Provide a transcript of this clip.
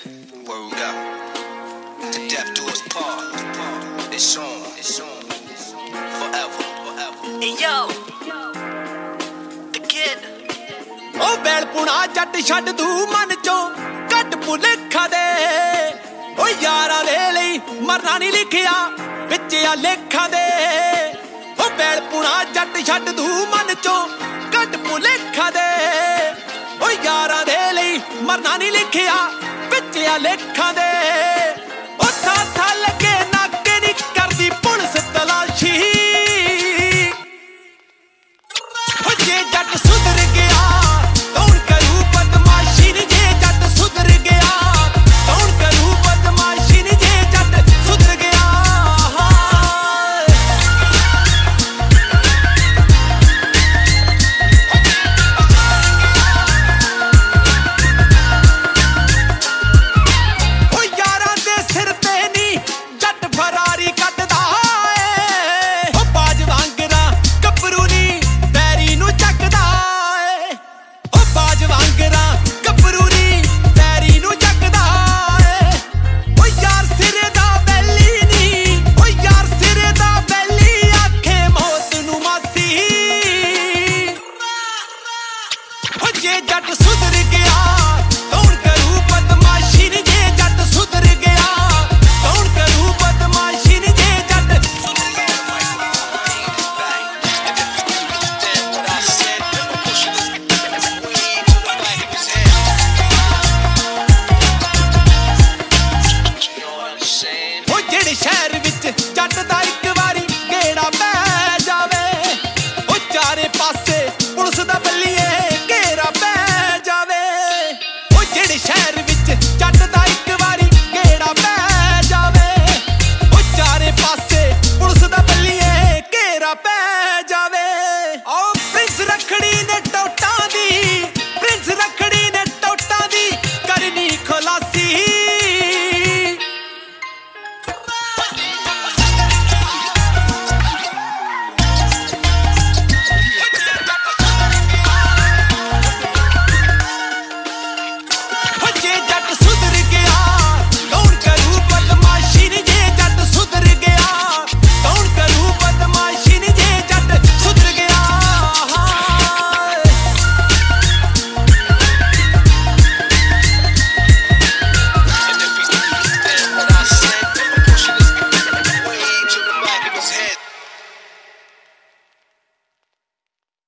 Word up. To death do us part. It's on. Forever. Hey yo, the kid. ਉਹ ਬੇਲਪੁਣਾ ਜੱਟ ਛੱਡ ਦੂ ਮਨ ਚੋਂ ਕੱਢ ਭੁਲੇਖਾ ਦੇ ਉਹ ਯਾਰਾਂ ਦੇ ਲਈ ਮਰਨਾ ਨਹੀਂ ਲਿਖਿਆ ਵਿੱਚ ਆ ਲੇਖਾਂ ਦੇ ਉਹ ਬੇਲਪੁਣਾ ਜੱਟ ਛੱਡ ਦੂ ਮਨ ਚੋਂ ਕੱਢ ਭੁਲੇਖਾ ਦੇ ਉਹ ਯਾਰਾਂ ਦੇ ਲਈ ਮਰਨਾ ਨਹੀਂ ਲਿਖਿਆ ਵਿੱਚ ਆ ਲੇਖਾਂ ਦੇ